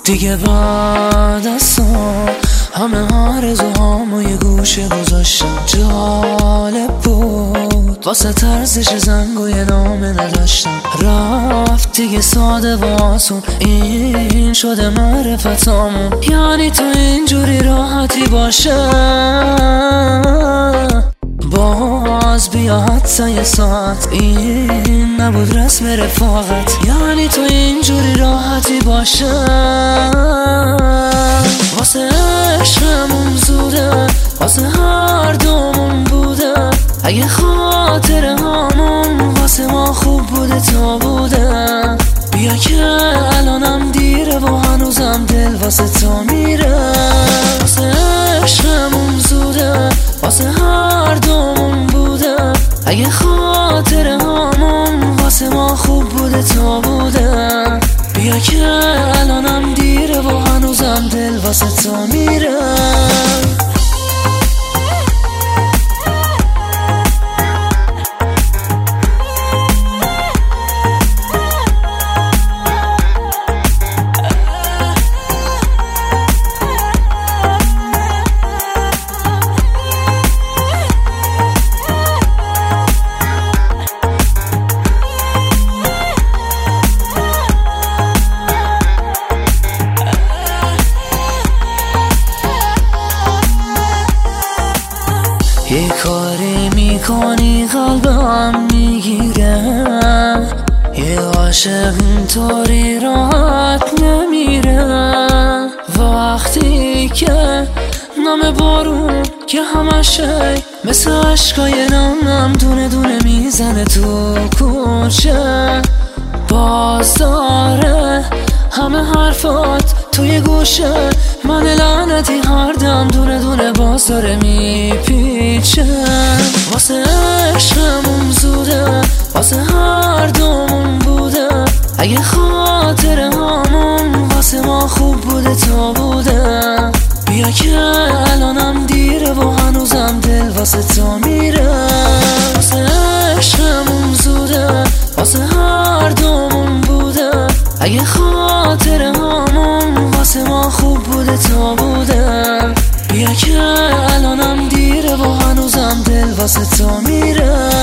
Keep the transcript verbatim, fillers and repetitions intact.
دیگه بعد از تو همه آرزوهامو یه گوشه گذاشتم. جالب بود واسه طرزش زنگ و یه نامه نداشتم. رفت دیگه ساده و آسون، این شده معرفتامون. یعنی تو اینجوری راحتی باشه باز بیا حتی یه ساعت، این نبود رسم رفاقت. یعنی تو اینجوری راحتی باشه واسه عشقمون زوده، واسه هر دومون بوده. اگه خاطره هامون واسه ما خوب بوده تا بوده، بیا که الانم دیره و هنوزم دل واسه تو میره. واسه عشقمون زوده، واسه هر دومون بوده. اگه خاطره هامون واسه ما خوب بوده تا بوده، بیا که الانم دیره و هنوزم دل واسه تو میره. یه کاری میکنی قلبم میگیره، یه عاشق اینطوری راحت نمیره. وقتی که نام بارون که همشه مثل عشقای نامم دونه دونه میزنه تو کوچه، باز داره همه حرفات توی گوشه. من لعنتی هر دم دونه دونه باز داره میپیچه. واسه عشقمون زوده، واسه هر دومون بوده. اگه خاطره هامون واسه ما خوب بوده تا بوده، بیا که الانم دیره و هنوزم دل واسه تو میره. واسه عشقمون زوده، واسه هر دومون بوده. اگه خاطره هامون واسه ما خوب بوده تا بوده، بیا که الانم دیره و هنوزم دل واسه تو میره.